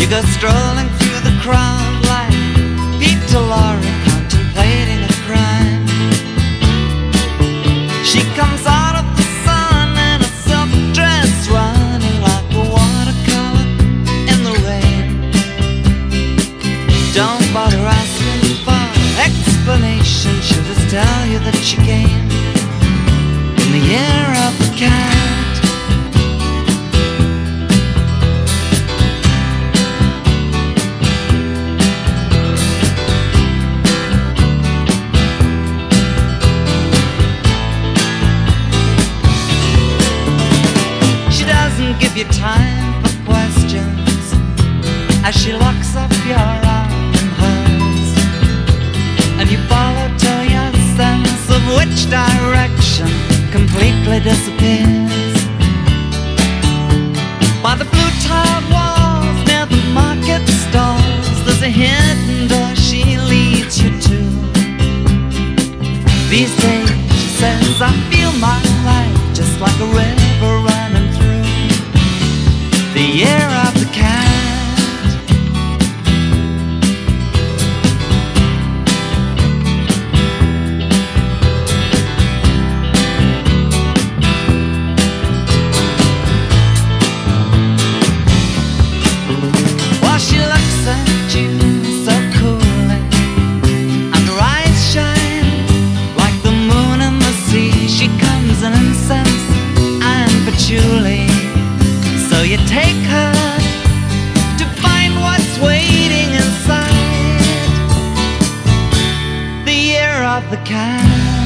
goes strolling through the crowd like Peter Lorre contemplating a crime. She comes out of the sun in a silk dress, running like a watercolor in the rain. Don't bother asking for explanation, she'll just tell you that she came in the year of the cat. Give you time for questions as she locks up your arm in hers, and you follow till your sense of which direction completely disappears. By the blue tiled walls near the market stalls, there's a hidden door she leads you to. These days, she says, I feel my life just like a river running through the year of the cat. While she looks at you so coolly, and her eyes shine like the moon in the sea, she comes in incense and patchouli. So you take her to find what's waiting inside the year of the cat.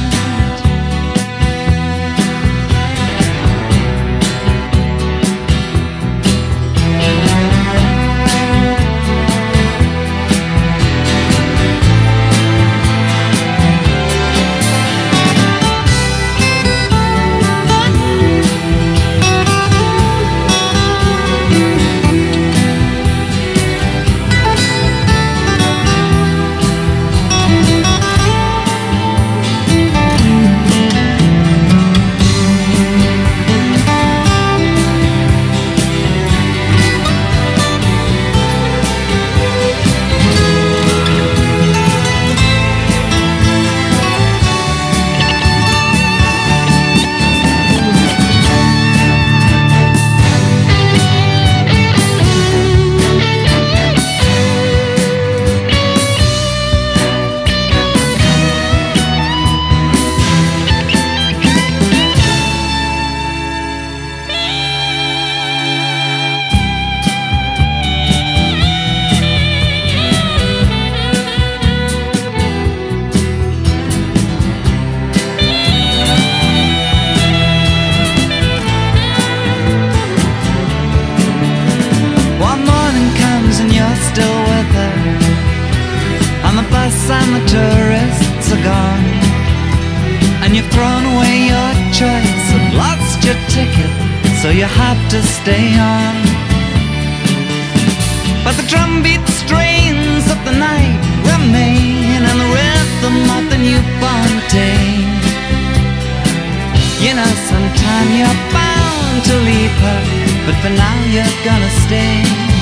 Still with her, and the bus and the tourists are gone, and you've thrown away your choice and lost your ticket, so you have to stay on. But the drumbeat strains of the night remain, and the rhythm of the newborn day. You know, sometime you're bound to leave her, but for now you're gonna stay.